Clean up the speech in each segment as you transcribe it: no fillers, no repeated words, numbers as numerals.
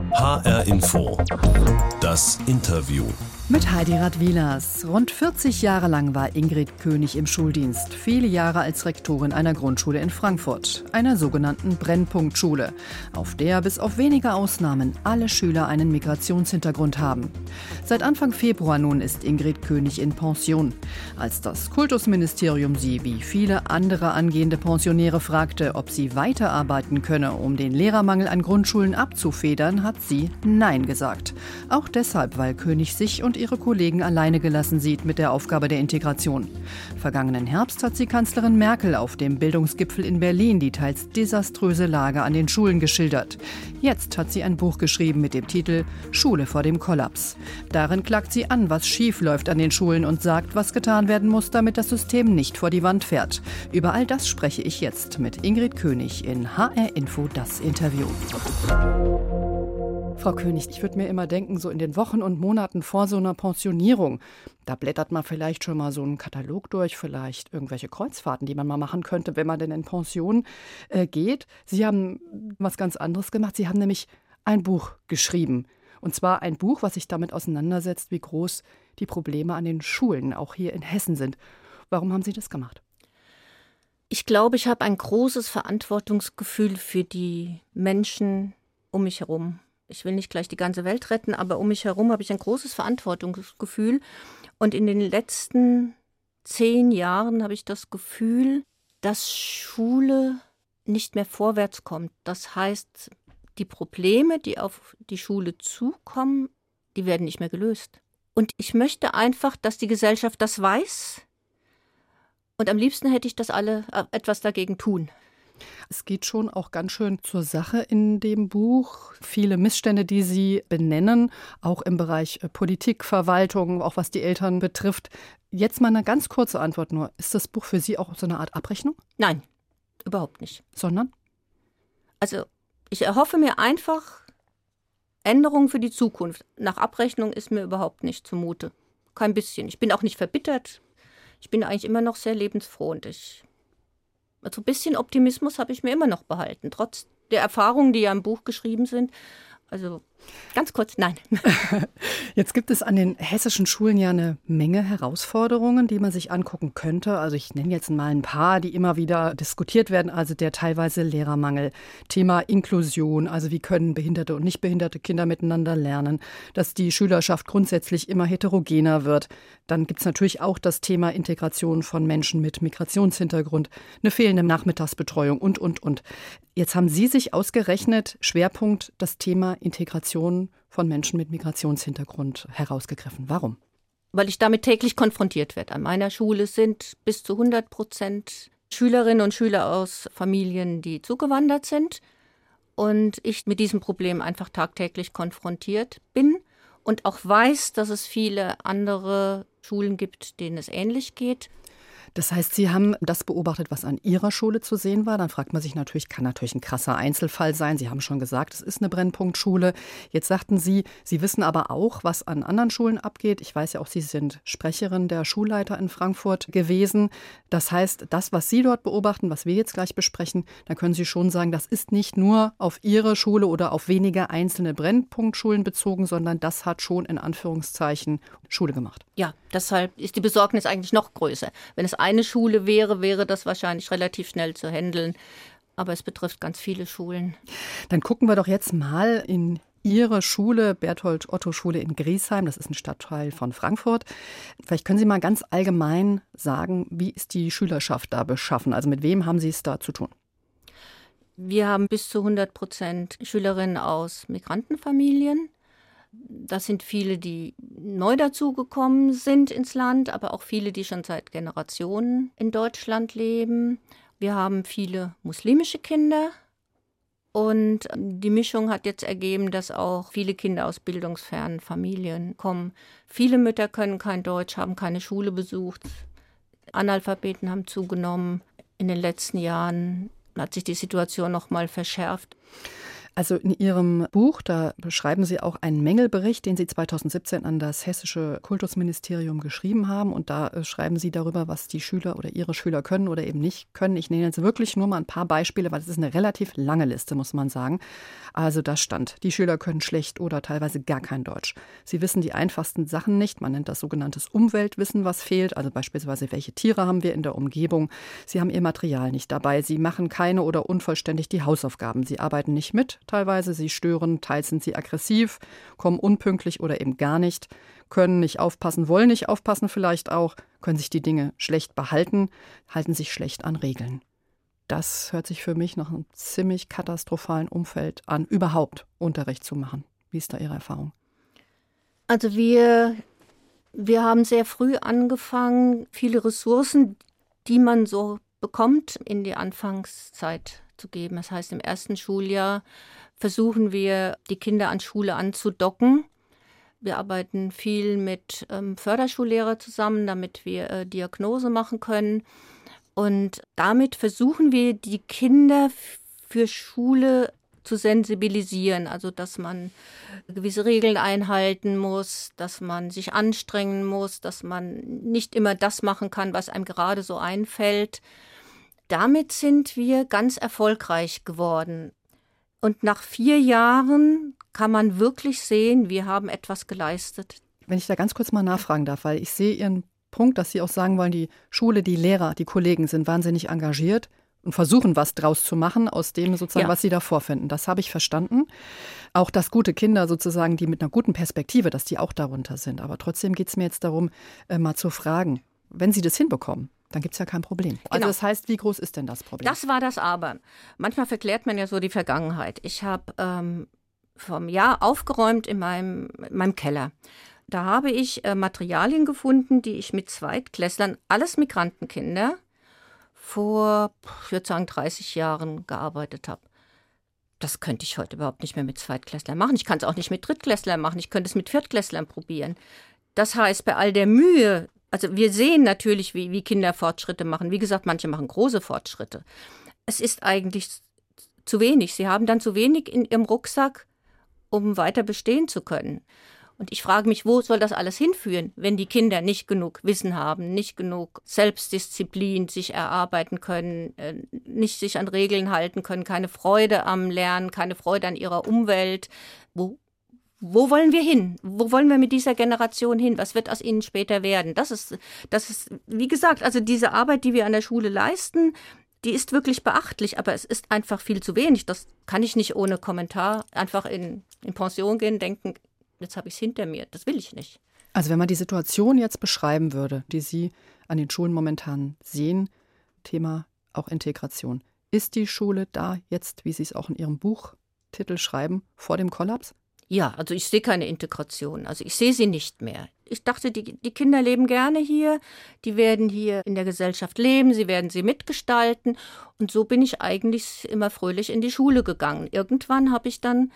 HR Info. Das Interview. Mit Heidi Radwilas. Rund 40 Jahre lang war Ingrid König im Schuldienst. Viele Jahre als Rektorin einer Grundschule in Frankfurt, einer sogenannten Brennpunktschule, auf der bis auf wenige Ausnahmen alle Schüler einen Migrationshintergrund haben. Seit Anfang Februar nun ist Ingrid König in Pension. Als das Kultusministerium sie, wie viele andere angehende Pensionäre, fragte, ob sie weiterarbeiten könne, um den Lehrermangel an Grundschulen abzufedern, hat sie Nein gesagt. Auch deshalb, weil König sich und ihre Kollegen alleine gelassen sieht mit der Aufgabe der Integration. Vergangenen Herbst hat sie Kanzlerin Merkel auf dem Bildungsgipfel in Berlin die teils desaströse Lage an den Schulen geschildert. Jetzt hat sie ein Buch geschrieben mit dem Titel »Schule vor dem Kollaps«. Darin klagt sie an, was schief läuft an den Schulen und sagt, was getan werden muss, damit das System nicht vor die Wand fährt. Über all das spreche ich jetzt mit Ingrid König in HR Info das Interview. Frau König, ich würde mir immer denken, so in den Wochen und Monaten vor so einer Pensionierung, da blättert man vielleicht schon mal so einen Katalog durch, vielleicht irgendwelche Kreuzfahrten, die man mal machen könnte, wenn man denn in Pension geht. Sie haben was ganz anderes gemacht. Sie haben nämlich ein Buch geschrieben. Und zwar ein Buch, was sich damit auseinandersetzt, wie groß die Probleme an den Schulen auch hier in Hessen sind. Warum haben Sie das gemacht? Ich glaube, ich habe ein großes Verantwortungsgefühl für die Menschen um mich herum. Ich will nicht gleich die ganze Welt retten, aber um mich herum habe ich ein großes Verantwortungsgefühl. Und in den letzten 10 Jahren habe ich das Gefühl, dass Schule nicht mehr vorwärts kommt. Das heißt, die Probleme, die auf die Schule zukommen, die werden nicht mehr gelöst. Und ich möchte einfach, dass die Gesellschaft das weiß. Und am liebsten hätte ich, dass alle etwas dagegen tun. Es geht schon auch ganz schön zur Sache in dem Buch. Viele Missstände, die Sie benennen, auch im Bereich Politik, Verwaltung, auch was die Eltern betrifft. Jetzt mal eine ganz kurze Antwort nur. Ist das Buch für Sie auch so eine Art Abrechnung? Nein, überhaupt nicht. Sondern? Also ich erhoffe mir einfach Änderungen für die Zukunft. Nach Abrechnung ist mir überhaupt nicht zumute. Kein bisschen. Ich bin auch nicht verbittert. Ich bin eigentlich immer noch sehr lebensfroh und also ein bisschen Optimismus habe ich mir immer noch behalten, trotz der Erfahrungen, die ja im Buch geschrieben sind. Also ganz kurz, nein. Jetzt gibt es an den hessischen Schulen ja eine Menge Herausforderungen, die man sich angucken könnte. Also ich nenne jetzt mal ein paar, die immer wieder diskutiert werden. Also der teilweise Lehrermangel, Thema Inklusion, also wie können behinderte und nicht behinderte Kinder miteinander lernen, dass die Schülerschaft grundsätzlich immer heterogener wird. Dann gibt es natürlich auch das Thema Integration von Menschen mit Migrationshintergrund, eine fehlende Nachmittagsbetreuung und. Jetzt haben Sie sich ausgerechnet, Schwerpunkt, das Thema Integration von Menschen mit Migrationshintergrund herausgegriffen. Warum? Weil ich damit täglich konfrontiert werde. An meiner Schule sind bis zu 100% Schülerinnen und Schüler aus Familien, die zugewandert sind. Und ich mit diesem Problem einfach tagtäglich konfrontiert bin und auch weiß, dass es viele andere Schulen gibt, denen es ähnlich geht. Das heißt, Sie haben das beobachtet, was an Ihrer Schule zu sehen war. Dann fragt man sich natürlich, kann natürlich ein krasser Einzelfall sein. Sie haben schon gesagt, es ist eine Brennpunktschule. Jetzt sagten Sie, Sie wissen aber auch, was an anderen Schulen abgeht. Ich weiß ja auch, Sie sind Sprecherin der Schulleiter in Frankfurt gewesen. Das heißt, das, was Sie dort beobachten, was wir jetzt gleich besprechen, dann können Sie schon sagen, das ist nicht nur auf Ihre Schule oder auf wenige einzelne Brennpunktschulen bezogen, sondern das hat schon in Anführungszeichen Schule gemacht. Ja, deshalb ist die Besorgnis eigentlich noch größer. Wenn es eine Schule wäre das wahrscheinlich relativ schnell zu handeln. Aber es betrifft ganz viele Schulen. Dann gucken wir doch jetzt mal in Ihre Schule, Berthold-Otto-Schule in Griesheim. Das ist ein Stadtteil von Frankfurt. Vielleicht können Sie mal ganz allgemein sagen, wie ist die Schülerschaft da beschaffen? Also mit wem haben Sie es da zu tun? Wir haben bis zu 100% Schülerinnen aus Migrantenfamilien. Das sind viele, die neu dazugekommen sind ins Land, aber auch viele, die schon seit Generationen in Deutschland leben. Wir haben viele muslimische Kinder und die Mischung hat jetzt ergeben, dass auch viele Kinder aus bildungsfernen Familien kommen. Viele Mütter können kein Deutsch, haben keine Schule besucht. Analphabeten haben zugenommen. In den letzten Jahren hat sich die Situation noch mal verschärft. Also in Ihrem Buch, da beschreiben Sie auch einen Mängelbericht, den Sie 2017 an das Hessische Kultusministerium geschrieben haben. Und da schreiben Sie darüber, was die Schüler oder Ihre Schüler können oder eben nicht können. Ich nenne jetzt wirklich nur mal ein paar Beispiele, weil es ist eine relativ lange Liste, muss man sagen. Also da stand, die Schüler können schlecht oder teilweise gar kein Deutsch. Sie wissen die einfachsten Sachen nicht. Man nennt das sogenanntes Umweltwissen, was fehlt. Also beispielsweise, welche Tiere haben wir in der Umgebung. Sie haben ihr Material nicht dabei. Sie machen keine oder unvollständig die Hausaufgaben. Sie arbeiten nicht mit. Teilweise, sie stören, teils sind sie aggressiv, kommen unpünktlich oder eben gar nicht, können nicht aufpassen, wollen nicht aufpassen vielleicht auch, können sich die Dinge schlecht behalten, halten sich schlecht an Regeln. Das hört sich für mich nach einem ziemlich katastrophalen Umfeld an, überhaupt Unterricht zu machen. Wie ist da Ihre Erfahrung? Also wir haben sehr früh angefangen, viele Ressourcen, die man so bekommt, in die Anfangszeit zu geben. Das heißt, im ersten Schuljahr versuchen wir, die Kinder an Schule anzudocken. Wir arbeiten viel mit Förderschullehrer zusammen, damit wir Diagnose machen können. Und damit versuchen wir, die Kinder für Schule zu sensibilisieren. Also, dass man gewisse Regeln einhalten muss, dass man sich anstrengen muss, dass man nicht immer das machen kann, was einem gerade so einfällt. Damit sind wir ganz erfolgreich geworden. Und nach 4 Jahren kann man wirklich sehen, wir haben etwas geleistet. Wenn ich da ganz kurz mal nachfragen darf, weil ich sehe Ihren Punkt, dass Sie auch sagen wollen, die Schule, die Lehrer, die Kollegen sind wahnsinnig engagiert und versuchen, was draus zu machen aus dem sozusagen, was sie da vorfinden. Das habe ich verstanden. Auch, dass gute Kinder sozusagen, die mit einer guten Perspektive, dass die auch darunter sind. Aber trotzdem geht es mir jetzt darum, mal zu fragen, wenn Sie das hinbekommen, dann gibt es ja kein Problem. Also Genau. das heißt, wie groß ist denn das Problem? Das war das Aber. Manchmal verklärt man ja so die Vergangenheit. Ich habe vom Jahr aufgeräumt in meinem Keller. Da habe ich Materialien gefunden, die ich mit Zweitklässlern, alles Migrantenkinder, vor, ich würde sagen, 30 Jahren gearbeitet habe. Das könnte ich heute überhaupt nicht mehr mit Zweitklässlern machen. Ich kann es auch nicht mit Drittklässlern machen. Ich könnte es mit Viertklässlern probieren. Das heißt, bei all der Mühe, also wir sehen natürlich, wie Kinder Fortschritte machen. Wie gesagt, manche machen große Fortschritte. Es ist eigentlich zu wenig. Sie haben dann zu wenig in ihrem Rucksack, um weiter bestehen zu können. Und ich frage mich, wo soll das alles hinführen, wenn die Kinder nicht genug Wissen haben, nicht genug Selbstdisziplin sich erarbeiten können, nicht sich an Regeln halten können, keine Freude am Lernen, keine Freude an ihrer Umwelt. Wo wollen wir hin? Wo wollen wir mit dieser Generation hin? Was wird aus ihnen später werden? Das ist, wie gesagt, also diese Arbeit, die wir an der Schule leisten, die ist wirklich beachtlich, aber es ist einfach viel zu wenig. Das kann ich nicht ohne Kommentar einfach in Pension gehen, denken, jetzt habe ich es hinter mir. Das will ich nicht. Also wenn man die Situation jetzt beschreiben würde, die Sie an den Schulen momentan sehen, Thema auch Integration. Ist die Schule da jetzt, wie Sie es auch in Ihrem Buchtitel schreiben, vor dem Kollaps? Ja, also ich sehe keine Integration. Also ich sehe sie nicht mehr. Ich dachte, die Kinder leben gerne hier. Die werden hier in der Gesellschaft leben. Sie werden sie mitgestalten. Und so bin ich eigentlich immer fröhlich in die Schule gegangen. Irgendwann habe ich dann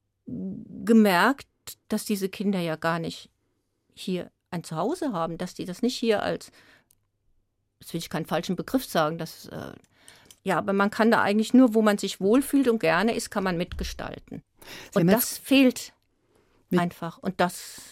gemerkt, dass diese Kinder ja gar nicht hier ein Zuhause haben, dass die das nicht hier als, jetzt will ich keinen falschen Begriff sagen, aber man kann da eigentlich nur, wo man sich wohlfühlt und gerne ist, kann man mitgestalten. Und das fehlt einfach. Und das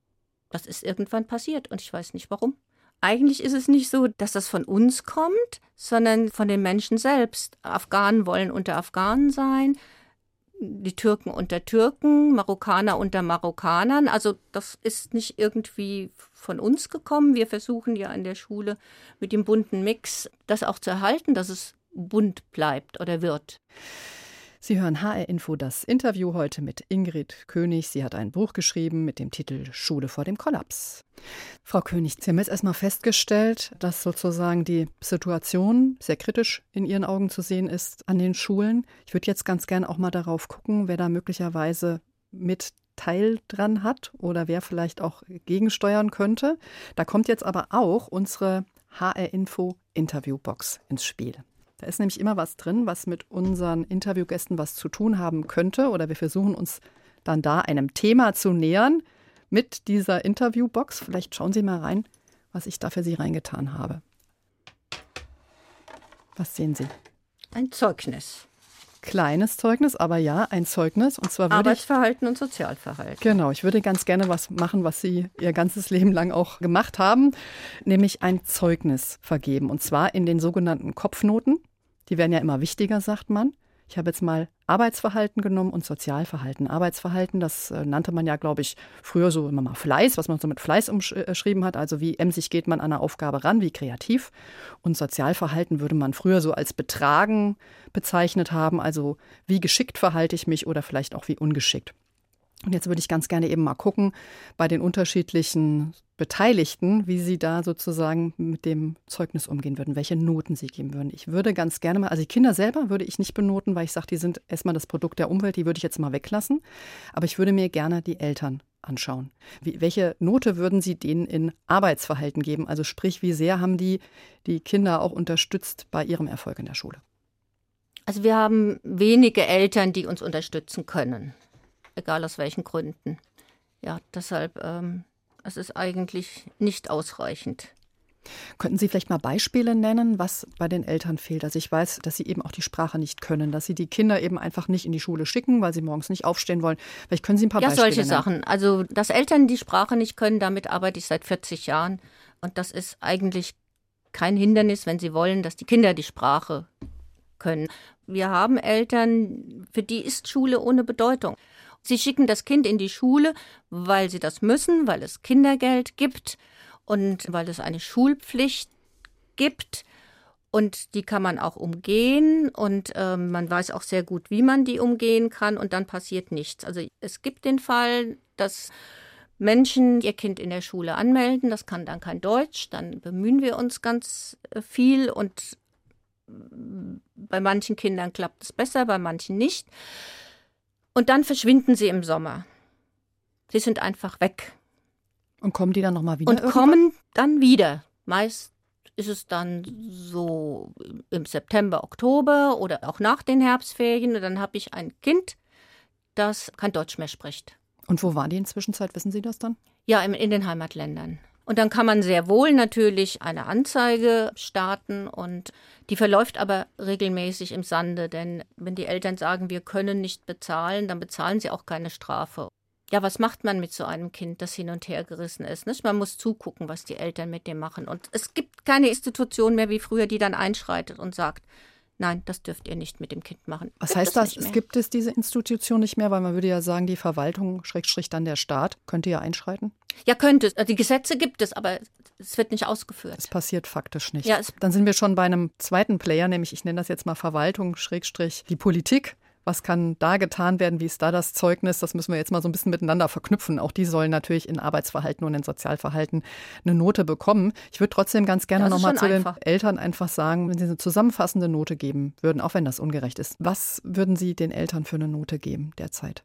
ist irgendwann passiert und ich weiß nicht warum. Eigentlich ist es nicht so, dass das von uns kommt, sondern von den Menschen selbst. Afghanen wollen unter Afghanen sein, die Türken unter Türken, Marokkaner unter Marokkanern. Also das ist nicht irgendwie von uns gekommen. Wir versuchen ja an der Schule mit dem bunten Mix das auch zu erhalten, dass es bunt bleibt oder wird. Sie hören HR Info, das Interview heute mit Ingrid König. Sie hat ein Buch geschrieben mit dem Titel Schule vor dem Kollaps. Frau König, Sie haben jetzt erstmal festgestellt, dass sozusagen die Situation sehr kritisch in Ihren Augen zu sehen ist an den Schulen. Ich würde jetzt ganz gern auch mal darauf gucken, wer da möglicherweise mit Teil dran hat oder wer vielleicht auch gegensteuern könnte. Da kommt jetzt aber auch unsere HR Info Interviewbox ins Spiel. Da ist nämlich immer was drin, was mit unseren Interviewgästen was zu tun haben könnte. Oder wir versuchen uns dann da einem Thema zu nähern mit dieser Interviewbox. Vielleicht schauen Sie mal rein, was ich da für Sie reingetan habe. Was sehen Sie? Ein Zeugnis. kleines Zeugnis, aber ja, ein Zeugnis. Und zwar Arbeitsverhalten und Sozialverhalten. Genau, ich würde ganz gerne was machen, was Sie Ihr ganzes Leben lang auch gemacht haben, nämlich ein Zeugnis vergeben. Und zwar in den sogenannten Kopfnoten. Die werden ja immer wichtiger, sagt man. Ich habe jetzt mal Arbeitsverhalten genommen und Sozialverhalten. Arbeitsverhalten, das nannte man ja, glaube ich, früher so immer mal Fleiß, was man so mit Fleiß umschrieben hat. Also wie emsig geht man an eine Aufgabe ran, wie kreativ. Und Sozialverhalten würde man früher so als Betragen bezeichnet haben. Also wie geschickt verhalte ich mich oder vielleicht auch wie ungeschickt. Und jetzt würde ich ganz gerne eben mal gucken bei den unterschiedlichen Beteiligten, wie Sie da sozusagen mit dem Zeugnis umgehen würden, welche Noten Sie geben würden. Ich würde ganz gerne mal, also die Kinder selber würde ich nicht benoten, weil ich sage, die sind erstmal das Produkt der Umwelt, die würde ich jetzt mal weglassen. Aber ich würde mir gerne die Eltern anschauen. Welche Note würden Sie denen in Arbeitsverhalten geben? Also sprich, wie sehr haben die Kinder auch unterstützt bei ihrem Erfolg in der Schule? Also wir haben wenige Eltern, die uns unterstützen können. Egal aus welchen Gründen. Ja, deshalb, es ist eigentlich nicht ausreichend. Könnten Sie vielleicht mal Beispiele nennen, was bei den Eltern fehlt? Also ich weiß, dass sie eben auch die Sprache nicht können, dass sie die Kinder eben einfach nicht in die Schule schicken, weil sie morgens nicht aufstehen wollen. Vielleicht können Sie ein paar Beispiele nennen. Ja, solche Sachen. Also, dass Eltern die Sprache nicht können, damit arbeite ich seit 40 Jahren. Und das ist eigentlich kein Hindernis, wenn sie wollen, dass die Kinder die Sprache können. Wir haben Eltern, für die ist Schule ohne Bedeutung. Sie schicken das Kind in die Schule, weil sie das müssen, weil es Kindergeld gibt und weil es eine Schulpflicht gibt. Und die kann man auch umgehen und man weiß auch sehr gut, wie man die umgehen kann und dann passiert nichts. Also es gibt den Fall, dass Menschen ihr Kind in der Schule anmelden, das kann dann kein Deutsch, dann bemühen wir uns ganz viel und bei manchen Kindern klappt es besser, bei manchen nicht. Und dann verschwinden sie im Sommer. Sie sind einfach weg. Und kommen die dann nochmal wieder? Und kommen dann wieder. Meist ist es dann so im September, Oktober oder auch nach den Herbstferien. Und dann habe ich ein Kind, das kein Deutsch mehr spricht. Und wo waren die in der Zwischenzeit? Wissen Sie das dann? Ja, in den Heimatländern. Und dann kann man sehr wohl natürlich eine Anzeige starten und die verläuft aber regelmäßig im Sande, denn wenn die Eltern sagen, wir können nicht bezahlen, dann bezahlen sie auch keine Strafe. Ja, was macht man mit so einem Kind, das hin und her gerissen ist? Nicht? Man muss zugucken, was die Eltern mit dem machen. Und es gibt keine Institution mehr wie früher, die dann einschreitet und sagt, nein, das dürft ihr nicht mit dem Kind machen. Was heißt das? Es gibt diese Institution nicht mehr, weil man würde ja sagen, die Verwaltung, / dann der Staat, könnte ja einschreiten? Ja, könnte es. Die Gesetze gibt es, aber es wird nicht ausgeführt. Es passiert faktisch nicht. Ja, dann sind wir schon bei einem zweiten Player, nämlich ich nenne das jetzt mal Verwaltung, / die Politik. Was kann da getan werden? Wie ist da das Zeugnis? Das müssen wir jetzt mal so ein bisschen miteinander verknüpfen. Auch die sollen natürlich in Arbeitsverhalten und in Sozialverhalten eine Note bekommen. Ich würde trotzdem ganz gerne nochmal zu den Eltern einfach sagen, wenn Sie eine zusammenfassende Note geben würden, auch wenn das ungerecht ist, was würden Sie den Eltern für eine Note geben derzeit?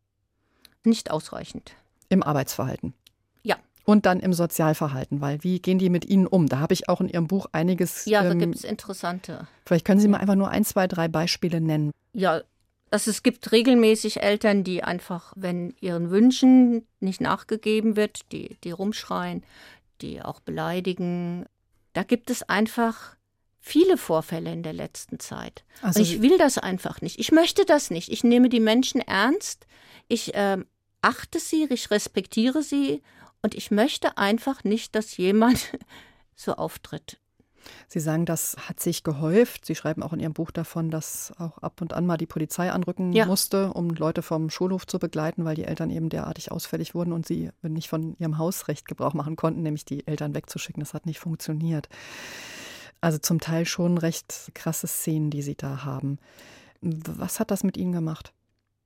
Nicht ausreichend. Im Arbeitsverhalten? Ja. Und dann im Sozialverhalten, weil wie gehen die mit Ihnen um? Da habe ich auch in Ihrem Buch einiges. Ja, da gibt es interessante. Vielleicht können Sie mal einfach nur 1, 2, 3 Beispiele nennen. Ja, es gibt regelmäßig Eltern, die einfach, wenn ihren Wünschen nicht nachgegeben wird, die rumschreien, die auch beleidigen. Da gibt es einfach viele Vorfälle in der letzten Zeit. Also und ich will das einfach nicht. Ich möchte das nicht. Ich nehme die Menschen ernst. Ich achte sie, ich respektiere sie. Und ich möchte einfach nicht, dass jemand so auftritt. Sie sagen, das hat sich gehäuft. Sie schreiben auch in Ihrem Buch davon, dass auch ab und an mal die Polizei anrücken musste, um Leute vom Schulhof zu begleiten, weil die Eltern eben derartig ausfällig wurden und sie nicht von ihrem Hausrecht Gebrauch machen konnten, nämlich die Eltern wegzuschicken. Das hat nicht funktioniert. Also zum Teil schon recht krasse Szenen, die Sie da haben. Was hat das mit Ihnen gemacht?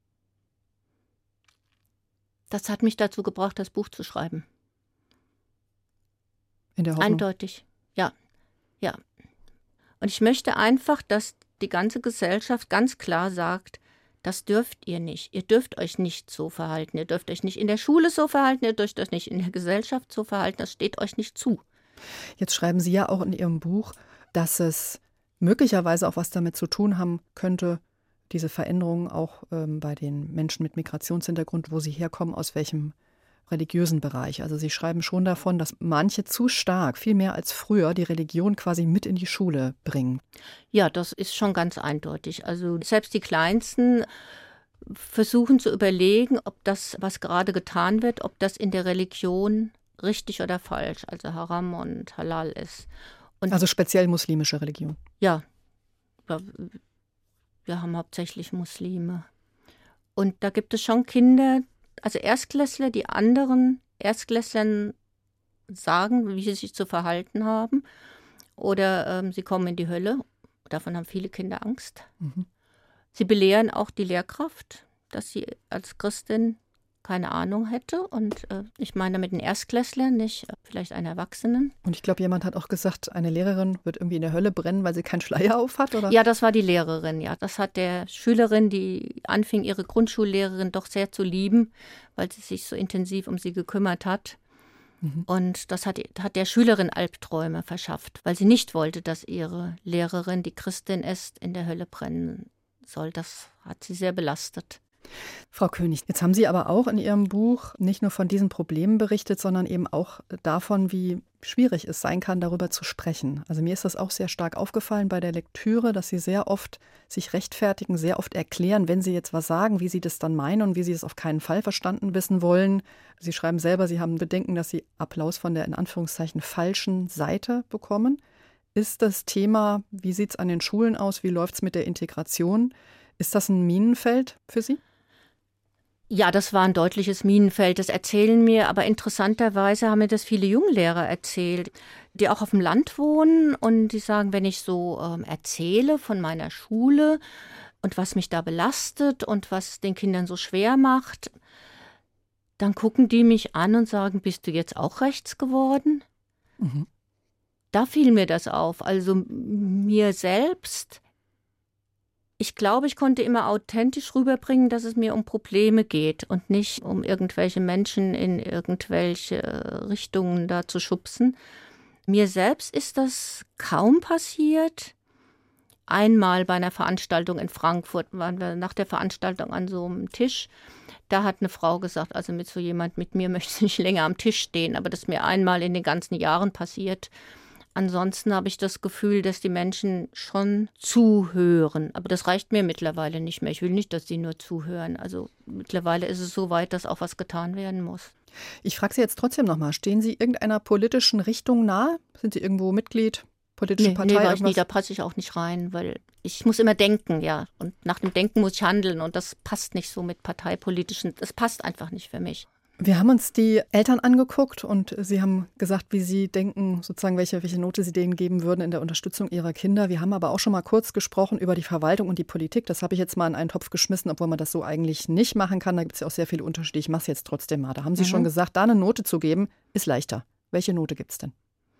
Das hat mich dazu gebracht, das Buch zu schreiben. In der Hoffnung? Eindeutig, ja. Ja. Und ich möchte einfach, dass die ganze Gesellschaft ganz klar sagt, das dürft ihr nicht. Ihr dürft euch nicht so verhalten. Ihr dürft euch nicht in der Schule so verhalten. Ihr dürft euch nicht in der Gesellschaft so verhalten. Das steht euch nicht zu. Jetzt schreiben Sie ja auch in Ihrem Buch, dass es möglicherweise auch was damit zu tun haben könnte, diese Veränderungen auch bei den Menschen mit Migrationshintergrund, wo sie herkommen, aus welchem religiösen Bereich. Also Sie schreiben schon davon, dass manche zu stark, viel mehr als früher, die Religion quasi mit in die Schule bringen. Ja, das ist schon ganz eindeutig. Also selbst die Kleinsten versuchen zu überlegen, ob das, was gerade getan wird, ob das in der Religion richtig oder falsch, also Haram und Halal ist. Und also speziell muslimische Religion. Ja, wir haben hauptsächlich Muslime. Und da gibt es schon Kinder, also Erstklässler, die anderen Erstklässlern sagen, wie sie sich zu verhalten haben. Oder sie kommen in die Hölle. Davon haben viele Kinder Angst. Mhm. Sie belehren auch die Lehrkraft, dass sie als Christin keine Ahnung hätte. Und ich meine damit einen Erstklässler, nicht vielleicht einen Erwachsenen. Und ich glaube, jemand hat auch gesagt, eine Lehrerin wird irgendwie in der Hölle brennen, weil sie keinen Schleier auf hat, oder? Ja, das war die Lehrerin, ja. Das hat der Schülerin, die anfing, ihre Grundschullehrerin doch sehr zu lieben, weil sie sich so intensiv um sie gekümmert hat. Mhm. Und das hat der Schülerin Albträume verschafft, weil sie nicht wollte, dass ihre Lehrerin, die Christin ist, in der Hölle brennen soll. Das hat sie sehr belastet. Frau König, jetzt haben Sie aber auch in Ihrem Buch nicht nur von diesen Problemen berichtet, sondern eben auch davon, wie schwierig es sein kann, darüber zu sprechen. Also mir ist das auch sehr stark aufgefallen bei der Lektüre, dass Sie sehr oft sich rechtfertigen, sehr oft erklären, wenn Sie jetzt was sagen, wie Sie das dann meinen und wie Sie es auf keinen Fall verstanden wissen wollen. Sie schreiben selber, Sie haben Bedenken, dass Sie Applaus von der in Anführungszeichen falschen Seite bekommen. Ist das Thema, wie sieht es an den Schulen aus, wie läuft es mit der Integration? Ist das ein Minenfeld für Sie? Ja, das war ein deutliches Minenfeld. Das erzählen mir, aber interessanterweise haben mir das viele Junglehrer erzählt, die auch auf dem Land wohnen und die sagen, wenn ich so erzähle von meiner Schule und was mich da belastet und was den Kindern so schwer macht, dann gucken die mich an und sagen, bist du jetzt auch rechts geworden? Mhm. Da fiel mir das auf. Also mir selbst. Ich glaube, ich konnte immer authentisch rüberbringen, dass es mir um Probleme geht und nicht um irgendwelche Menschen in irgendwelche Richtungen da zu schubsen. Mir selbst ist das kaum passiert. Einmal bei einer Veranstaltung in Frankfurt waren wir nach der Veranstaltung an so einem Tisch. Da hat eine Frau gesagt, also mit so jemand, mit mir möchte ich nicht länger am Tisch stehen, aber das ist mir einmal in den ganzen Jahren passiert. Ansonsten habe ich das Gefühl, dass die Menschen schon zuhören. Aber das reicht mir mittlerweile nicht mehr. Ich will nicht, dass sie nur zuhören. Also mittlerweile ist es so weit, dass auch was getan werden muss. Ich frage Sie jetzt trotzdem nochmal, stehen Sie irgendeiner politischen Richtung nahe? Sind Sie irgendwo Mitglied, politische Partei? Nee, war ich nie, da passe ich auch nicht rein, weil ich muss immer denken, ja. Und nach dem Denken muss ich handeln und das passt nicht so mit parteipolitischen, das passt einfach nicht für mich. Wir haben uns die Eltern angeguckt und Sie haben gesagt, wie Sie denken, sozusagen welche Note Sie denen geben würden in der Unterstützung Ihrer Kinder. Wir haben aber auch schon mal kurz gesprochen über die Verwaltung und die Politik. Das habe ich jetzt mal in einen Topf geschmissen, obwohl man das so eigentlich nicht machen kann. Da gibt es ja auch sehr viele Unterschiede. Ich mache es jetzt trotzdem mal. Da haben Sie schon gesagt, da eine Note zu geben, ist leichter. Welche Note gibt es denn?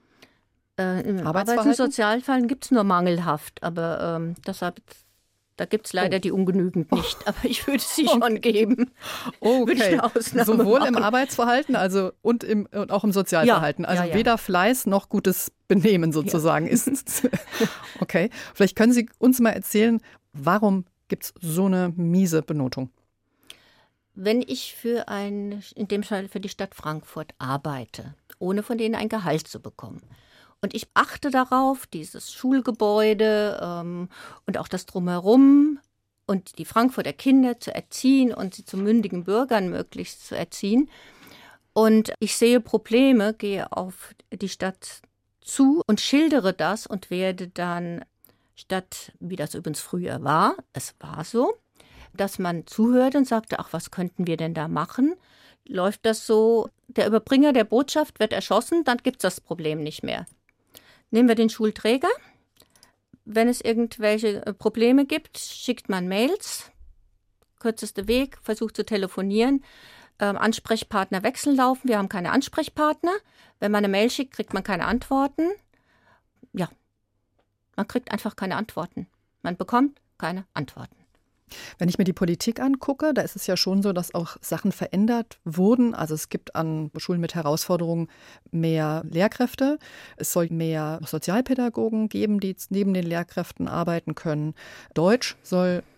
Im Arbeits- und Sozialfällen gibt es nur mangelhaft, aber deshalb... Da gibt es leider die ungenügend nicht, aber ich würde sie schon geben. Okay, sowohl im Arbeitsverhalten und auch im Sozialverhalten. Ja, also weder Fleiß noch gutes Benehmen sozusagen ist. Okay, vielleicht können Sie uns mal erzählen, warum gibt es so eine miese Benotung? Wenn ich in dem Fall für die Stadt Frankfurt arbeite, ohne von denen ein Gehalt zu bekommen, und ich achte darauf, dieses Schulgebäude und auch das Drumherum und die Frankfurter Kinder zu erziehen und sie zu mündigen Bürgern möglichst zu erziehen. Und ich sehe Probleme, gehe auf die Stadt zu und schildere das und werde dann, statt wie das übrigens früher war, es war so, dass man zuhört und sagte, ach, was könnten wir denn da machen? Läuft das so, der Überbringer der Botschaft wird erschossen, dann gibt es das Problem nicht mehr. Nehmen wir den Schulträger. Wenn es irgendwelche Probleme gibt, schickt man Mails. Kürzester Weg, versucht zu telefonieren. Ansprechpartner wechseln laufen. Wir haben keine Ansprechpartner. Wenn man eine Mail schickt, kriegt man keine Antworten. Ja, man kriegt einfach keine Antworten. Man bekommt keine Antworten. Wenn ich mir die Politik angucke, da ist es ja schon so, dass auch Sachen verändert wurden. Also es gibt an Schulen mit Herausforderungen mehr Lehrkräfte. Es soll mehr Sozialpädagogen geben, die neben den Lehrkräften arbeiten können. Deutsch soll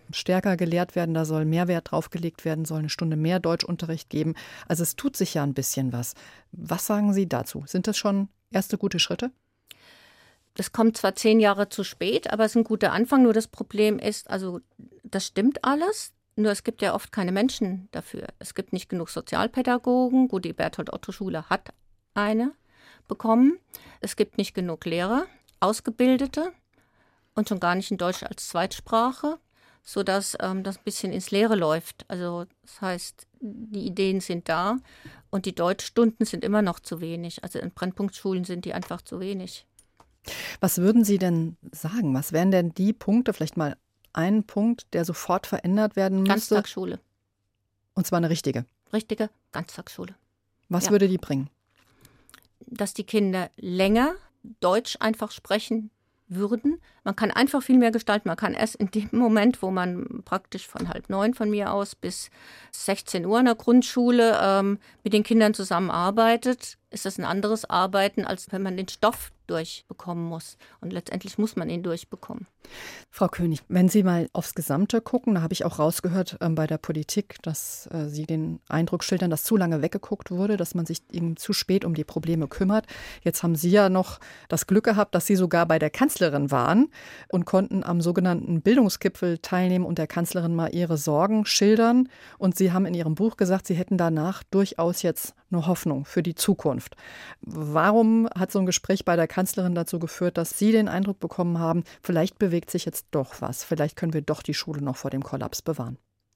stärker gelehrt werden, da soll mehr Wert drauf gelegt werden, soll eine Stunde mehr Deutschunterricht geben. Also es tut sich ja ein bisschen was. Was sagen Sie dazu? Sind das schon erste gute Schritte? Das kommt zwar 10 Jahre zu spät, aber es ist ein guter Anfang. Nur das Problem ist, also das stimmt alles, nur es gibt ja oft keine Menschen dafür. Es gibt nicht genug Sozialpädagogen. Gut, die Berthold-Otto-Schule hat eine bekommen. Es gibt nicht genug Lehrer, Ausgebildete und schon gar nicht in Deutsch als Zweitsprache, sodass das ein bisschen ins Leere läuft. Also das heißt, die Ideen sind da und die Deutschstunden sind immer noch zu wenig. Also in Brennpunktschulen sind die einfach zu wenig. Was würden Sie denn sagen? Was wären denn die Punkte, vielleicht mal ein Punkt, der sofort verändert werden müsste? Ganztagsschule. Und zwar eine richtige? Richtige Ganztagsschule. Was würde die bringen? Dass die Kinder länger Deutsch einfach sprechen würden. Man kann einfach viel mehr gestalten. Man kann erst in dem Moment, wo man praktisch von 8:30 von mir aus bis 16 Uhr in der Grundschule mit den Kindern zusammenarbeitet, ist das ein anderes Arbeiten, als wenn man den Stoff durchbekommen muss. Und letztendlich muss man ihn durchbekommen. Frau König, wenn Sie mal aufs Gesamte gucken, da habe ich auch rausgehört bei der Politik, dass Sie den Eindruck schildern, dass zu lange weggeguckt wurde, dass man sich eben zu spät um die Probleme kümmert. Jetzt haben Sie ja noch das Glück gehabt, dass Sie sogar bei der Kanzlerin waren und konnten am sogenannten Bildungsgipfel teilnehmen und der Kanzlerin mal ihre Sorgen schildern. Und Sie haben in Ihrem Buch gesagt, Sie hätten danach durchaus jetzt eine Hoffnung für die Zukunft. Warum hat so ein Gespräch bei der Kanzlerin dazu geführt, dass Sie den Eindruck bekommen haben, vielleicht bewegt sich jetzt doch was, vielleicht können wir doch die Schule noch vor dem Kollaps bewahren?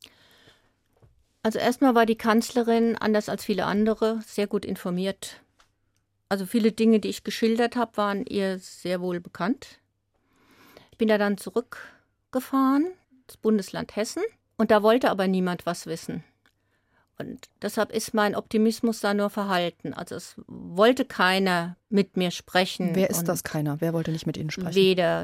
Also erstmal war die Kanzlerin, anders als viele andere, sehr gut informiert. Also viele Dinge, die ich geschildert habe, waren ihr sehr wohl bekannt. Ich bin da dann zurückgefahren, das Bundesland Hessen, und da wollte aber niemand was wissen. Und deshalb ist mein Optimismus da nur verhalten. Also es wollte keiner mit mir sprechen. Wer ist das keiner? Wer wollte nicht mit Ihnen sprechen?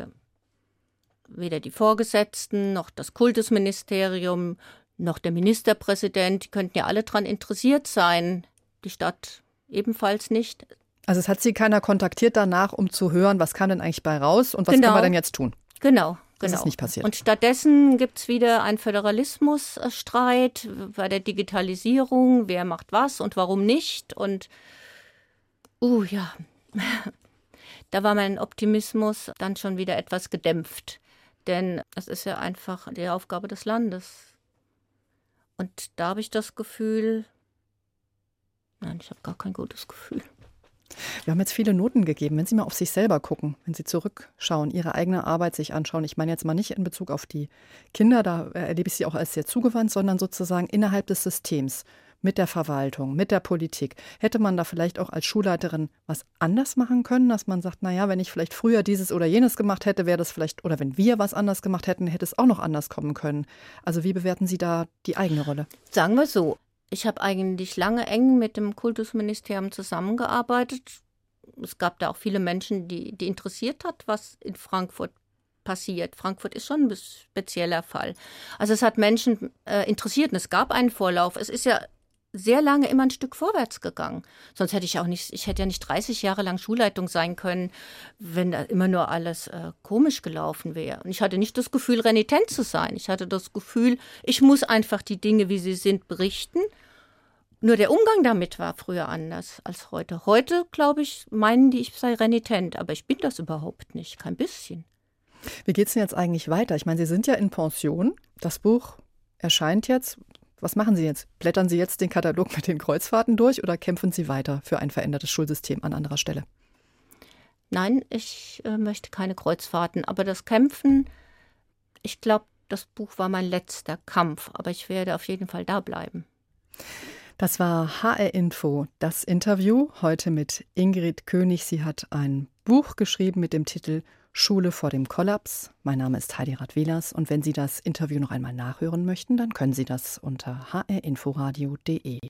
Weder die Vorgesetzten, noch das Kultusministerium, noch der Ministerpräsident. Die könnten ja alle daran interessiert sein. Die Stadt ebenfalls nicht. Also es hat Sie keiner kontaktiert danach, um zu hören, was kam denn eigentlich bei raus und was können wir denn jetzt tun? Genau. Das ist nicht passiert. Und stattdessen gibt es wieder einen Föderalismusstreit bei der Digitalisierung. Wer macht was und warum nicht? Und ja, da war mein Optimismus dann schon wieder etwas gedämpft. Denn das ist ja einfach die Aufgabe des Landes. Und da habe ich das Gefühl, nein, ich habe gar kein gutes Gefühl. Wir haben jetzt viele Noten gegeben. Wenn Sie mal auf sich selber gucken, wenn Sie zurückschauen, Ihre eigene Arbeit sich anschauen, ich meine jetzt mal nicht in Bezug auf die Kinder, da erlebe ich Sie auch als sehr zugewandt, sondern sozusagen innerhalb des Systems, mit der Verwaltung, mit der Politik. Hätte man da vielleicht auch als Schulleiterin was anders machen können, dass man sagt, naja, wenn ich vielleicht früher dieses oder jenes gemacht hätte, wäre das vielleicht, oder wenn wir was anders gemacht hätten, hätte es auch noch anders kommen können. Also wie bewerten Sie da die eigene Rolle? Sagen wir so. Ich habe eigentlich lange eng mit dem Kultusministerium zusammengearbeitet. Es gab da auch viele Menschen, die interessiert hat, was in Frankfurt passiert. Frankfurt ist schon ein spezieller Fall. Also es hat Menschen interessiert und es gab einen Vorlauf. Es ist ja sehr lange immer ein Stück vorwärts gegangen. Sonst hätte ich hätte ja nicht 30 Jahre lang Schulleitung sein können, wenn da immer nur alles komisch gelaufen wäre. Und ich hatte nicht das Gefühl, renitent zu sein. Ich hatte das Gefühl, ich muss einfach die Dinge, wie sie sind, berichten. Nur der Umgang damit war früher anders als heute. Heute, glaube ich, meinen die, ich sei renitent, aber ich bin das überhaupt nicht, kein bisschen. Wie geht es denn jetzt eigentlich weiter? Ich meine, Sie sind ja in Pension. Das Buch erscheint jetzt. Was machen Sie jetzt? Blättern Sie jetzt den Katalog mit den Kreuzfahrten durch oder kämpfen Sie weiter für ein verändertes Schulsystem an anderer Stelle? Nein, ich möchte keine Kreuzfahrten. Aber das Kämpfen, ich glaube, das Buch war mein letzter Kampf. Aber ich werde auf jeden Fall da bleiben. Das war HR Info, das Interview. Heute mit Ingrid König. Sie hat ein Buch geschrieben mit dem Titel Schule vor dem Kollaps. Mein Name ist Heidi Radwilas und wenn Sie das Interview noch einmal nachhören möchten, dann können Sie das unter hrinforadio.de.